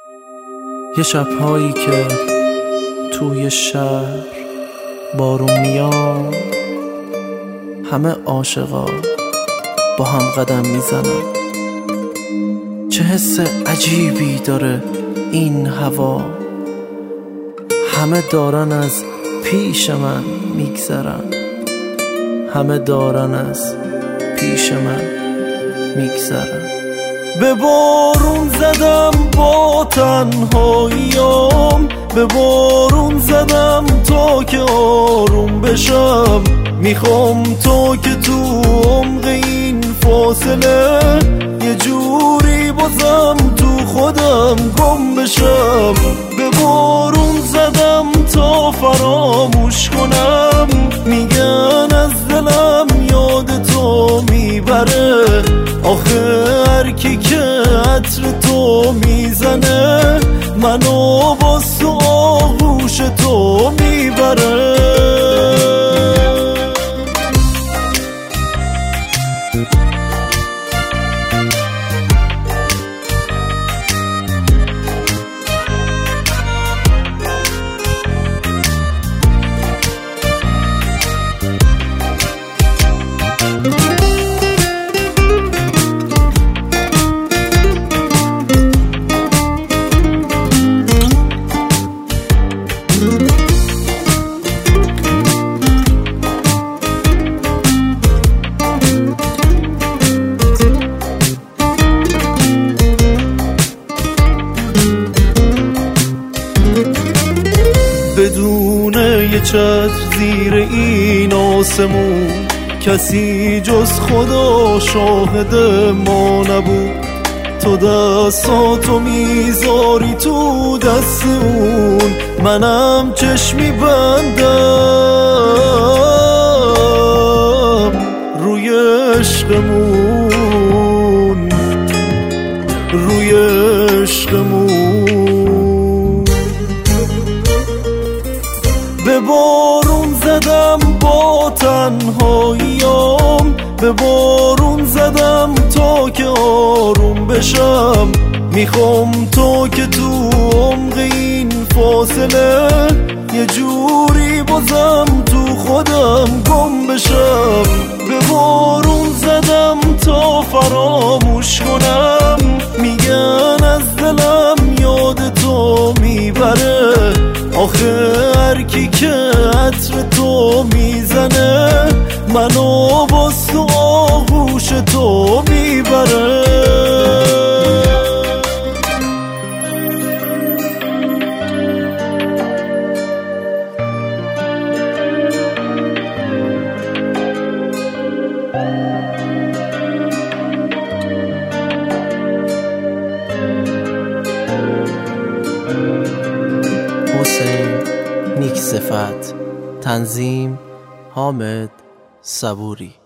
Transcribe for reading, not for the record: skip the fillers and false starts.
یه شب‌هایی که توی شهر بارون میاد، همه عاشقا با هم قدم میزنن. چه حس عجیبی داره این هوا، همه دارن از پیش من میگذرن، همه دارن از پیش من میگذرن. به بارون زدم با تنهاییام، به بارون زدم تا که آروم بشم. میخوام تا که تو عمق این فاصله یه جوری بازم تو خودم گم بشم. به بارون زدم تا فراموش کنم، میگن از دلم یاد تو میبره. آخه هر کی که عطر تو میزنه، منو با تو آغوش تو میبره. بدون یه چتر زیر این آسمون، کسی جز خدا شاهد ما نبود. تو دستاتو میذاری تو دست اون، منم چشمی بندم روی عشقمون، روی عشقمون. به بارون زدم با تنهاییام، به بارون زدم تا که آروم بشم. میخوام تا که تو عمق این فاصله یه جوری بازم تو خودم گم بشم. به بارون زدم تا فراموش کنم، میگن از دلم یاد تو میبره. آخه هر کی که عطر تو میزنه، منو با تو آغوش تو میبره. حسین نیک صفت، تنظیم حامد صبوری.